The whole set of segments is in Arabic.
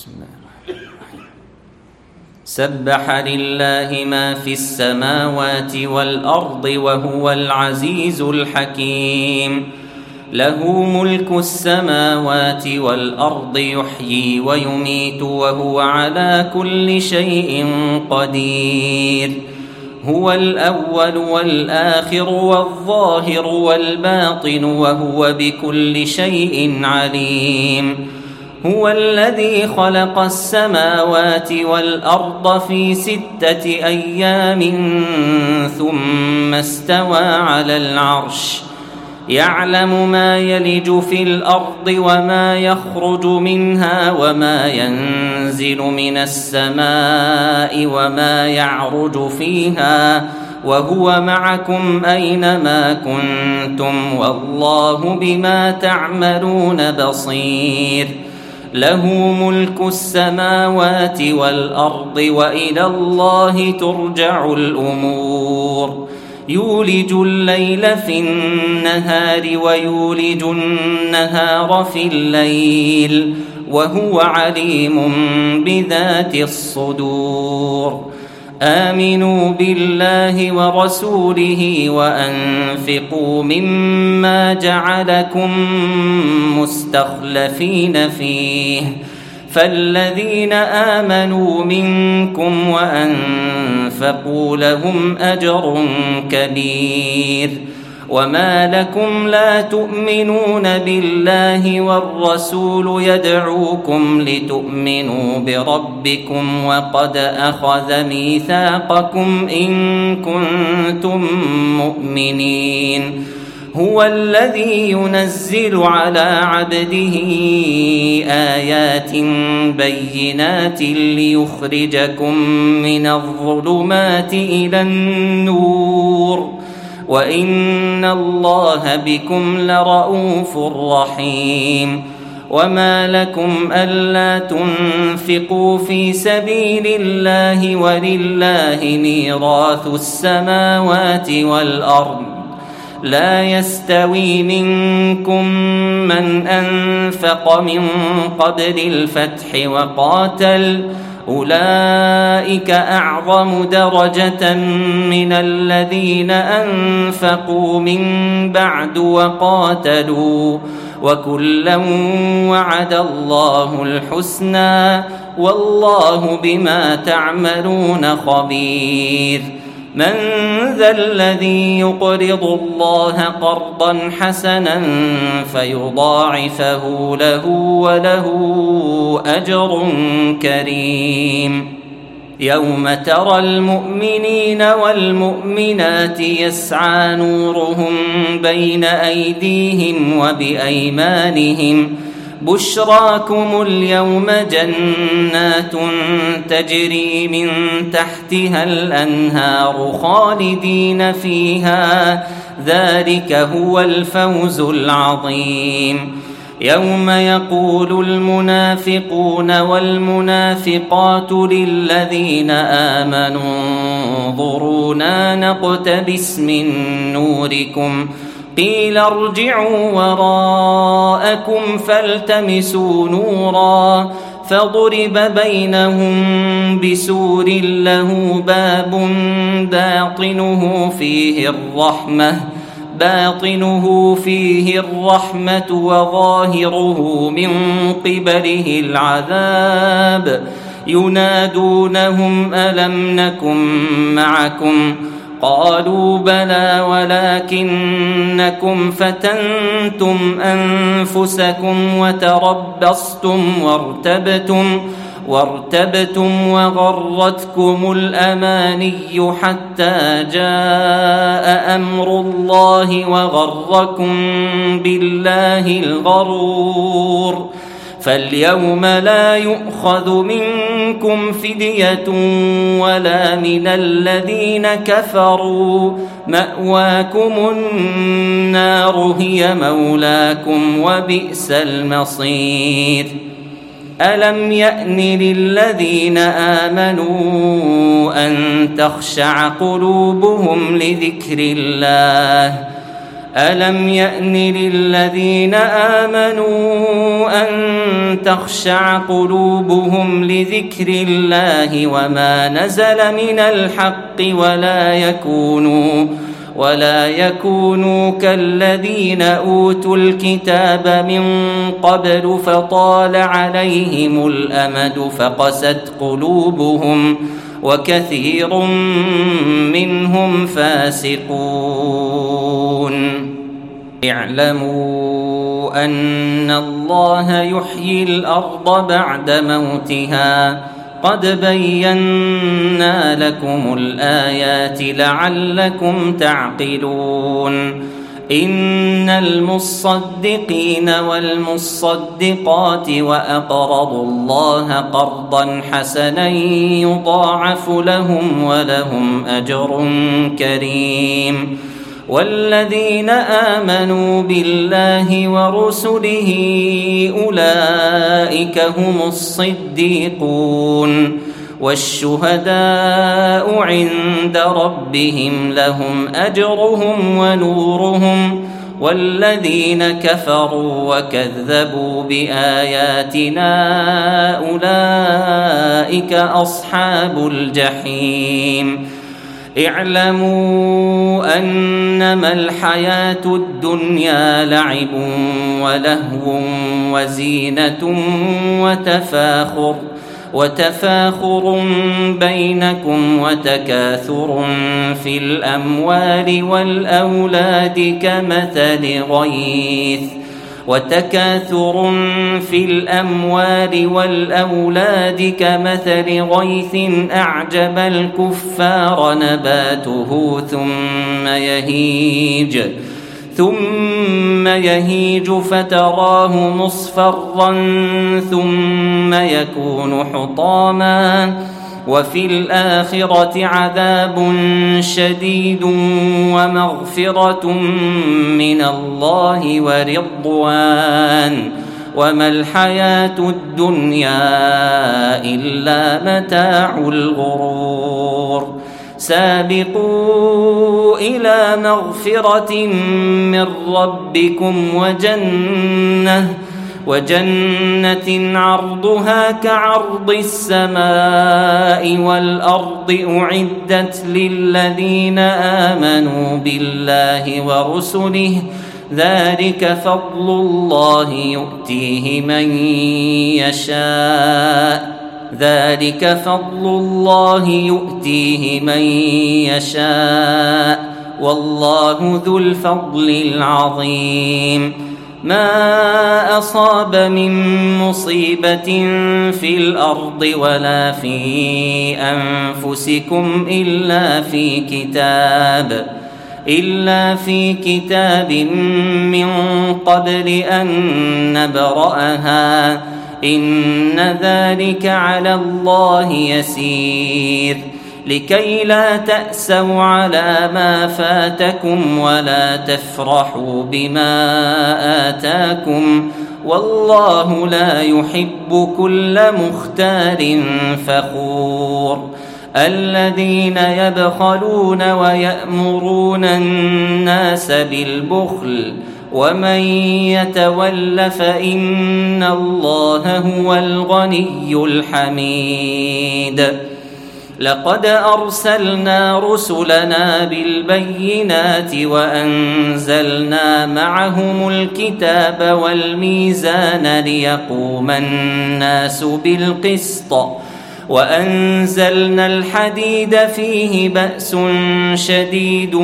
بسم الله الرحمن الرحيم. سبح لله ما في السماوات والأرض وهو العزيز الحكيم. له ملك السماوات والأرض يحيي ويميت وهو على كل شيء قدير. هو الأول والآخر والظاهر والباطن وهو بكل شيء عليم. هو الذي خلق السماوات والأرض في 6 أيام ثم استوى على العرش. يعلم ما يلج في الأرض وما يخرج منها وما ينزل من السماء وما يعرج فيها وهو معكم أينما كنتم والله بما تعملون بصير. له ملك السماوات والأرض وإلى الله ترجع الأمور. يولج الليل في النهار ويولج النهار في الليل وهو عليم بذات الصدور. آمنوا بالله ورسوله وأنفقوا مما جعلكم مستخلفين فيه فالذين آمنوا منكم وأنفقوا لهم أجر كبير. وما لكم لا تؤمنون بالله والرسول يدعوكم لتؤمنوا بربكم وقد أخذ ميثاقكم إن كنتم مؤمنين. هو الذي ينزل على عبده آيات بينات ليخرجكم من الظلمات إلى النور وإن الله بكم لرؤوف رحيم. وما لكم ألا تنفقوا في سبيل الله ولله ميراث السماوات والأرض. لا يستوي منكم من أنفق من قبل الفتح وقاتل أولئك أعظم درجة من الذين أنفقوا من بعد وقاتلوا وكلا وعد الله الحسنى والله بما تعملون خبير. من ذا الذي يقرض الله قرضا حسنا فيضاعفه له وله أجر كريم. يوم ترى المؤمنين والمؤمنات يسعى نورهم بين أيديهم وبأيمانهم بشراكم اليوم جنات تجري من تحتها الأنهار خالدين فيها ذلك هو الفوز العظيم. يوم يقول المنافقون والمنافقات للذين آمنوا انظرونا نقتبس من نوركم قيل ارجعوا وراءكم فالتمسوا نورا فضرب بينهم بسور له باب باطنه فيه الرحمة وظاهره من قبله العذاب. ينادونهم ألم نكن معكم قالوا بلى ولكنكم فتنتم أنفسكم وتربصتم وارتبتم وغرتكم الأماني حتى جاء أمر الله وغركم بالله الغرور. فاليوم لا يؤخذ منكم فدية ولا من الذين كفروا مأواكم النار هي مولاكم وبئس المصير. ألم يأن للذين آمنوا أن تخشع قلوبهم لذكر الله ألم يأن للذين آمنوا أن تخشع قلوبهم لذكر الله وما نزل من الحق ولا يكونوا كالذين أوتوا الكتاب من قبل فطال عليهم الأمد فقست قلوبهم وكثير منهم فاسقون. اعلموا أن الله يحيي الأرض بعد موتها قد بينا لكم الآيات لعلكم تعقلون. إن المصدقين والمصدقات وأقرضوا الله قرضا حسنا يضاعف لهم ولهم أجر كريم. والذين آمنوا بالله ورسله أولئك هم الصديقون والشهداء عند ربهم لهم أجرهم ونورهم. والذين كفروا وكذبوا بآياتنا أولئك أصحاب الجحيم. اعلموا أنما الحياة الدنيا لعب ولهو وزينة وتفاخر بينكم وتكاثر في الأموال والأولاد كمثل غيث أعجب الكفار نباته ثم يهيج فتراه مصفرا ثم يكون حطاما وفي الآخرة عذاب شديد ومغفرة من الله ورضوان وما الحياة الدنيا إلا متاع الغرور. سابقوا إلى مغفرة من ربكم وجنة عرضها كعرض السماء والأرض أعدت للذين آمنوا بالله ورسله ذلك فضل الله يؤتيه من يشاء والله ذو الفضل العظيم. ما أصاب من مصيبة في الأرض ولا في أنفسكم إلا في كتاب من قبل أن نبرأها إن ذلك على الله يسير. لكي لا تأسوا على ما فاتكم ولا تفرحوا بما آتاكم والله لا يحب كل مختال فخور. الذين يبخلون ويأمرون الناس بالبخل ومن يتول فإن الله هو الغني الحميد. لقد أرسلنا رسلنا بالبينات وأنزلنا معهم الكتاب والميزان ليقوم الناس بالقسط وأنزلنا الحديد فيه بأس شديد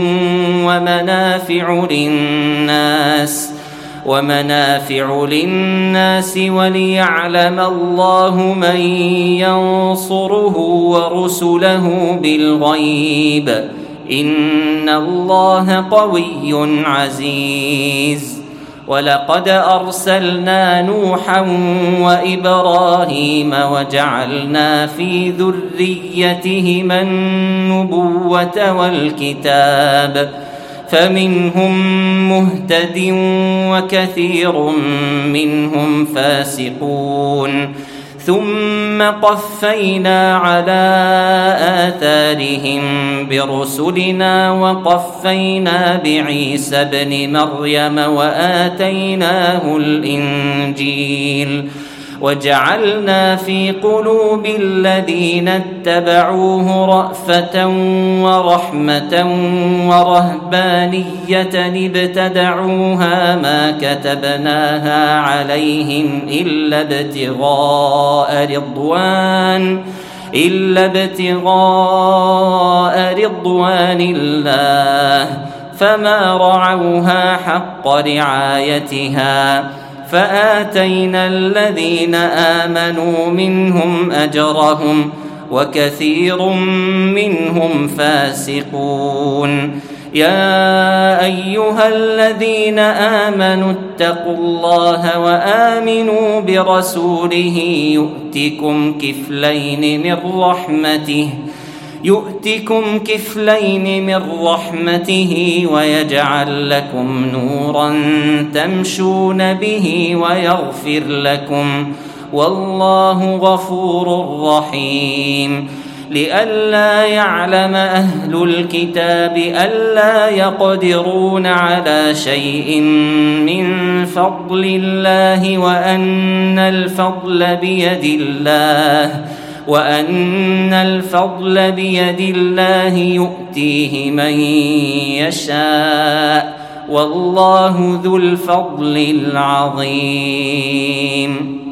ومنافع للناس وليعلم الله من ينصره ورسله بالغيب إن الله قوي عزيز. ولقد أرسلنا نوحا وإبراهيم وجعلنا في ذريتهما النبوة والكتاب فمنهم مهتد وكثير منهم فاسقون. ثم قفينا على آثارهم برسلنا وقفينا بعيسى ابن مريم وآتيناه الإنجيل وجعلنا في قلوب الذين اتبعوه رأفة ورحمة ورهبانية ابتدعوها ما كتبناها عليهم إلا ابتغاء رضوان الله فما رعوها حق رعايتها فآتينا الذين آمنوا منهم أجرهم وكثير منهم فاسقون يا أيها الذين آمنوا اتقوا الله وآمنوا برسوله يؤتكم كفلين من رحمته ويجعل لكم نورا تمشون به ويغفر لكم والله غفور رحيم لئلا يعلم أهل الكتاب ألا يقدرون على شيء من فضل الله وأن الفضل بيد الله يؤتيه من يشاء والله ذو الفضل العظيم